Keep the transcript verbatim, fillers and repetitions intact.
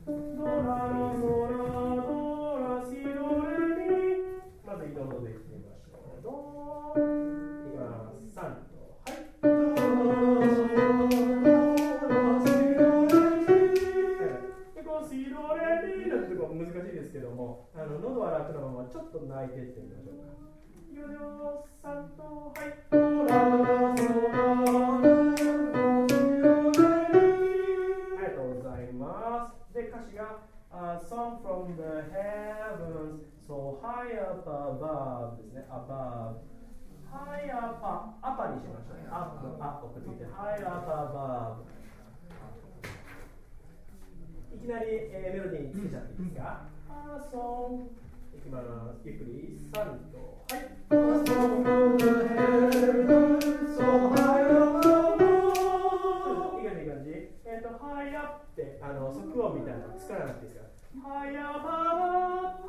ドラドラドラシドレミ。まず移動のでいってみましょう。ドいきます。さんとはいドラでこのシドレミのところ難しいですけども、あの喉は楽なままちょっと泣いていってみましょうか。よよさんとはいドラドラドラで歌詞が、uh, Song from the heavens, so high up above ですね、above high up, アパにしましょう。アップ、アップをくっつけて high up above いきなり、えー、メロディーにつけちゃっていいですか。 A song いきます。ゆっくりさんとはい A song from the heavens, so high up above いい感じいい感じ。えっと、high up ってあの即音みたいなの作らなくていいですか。high up above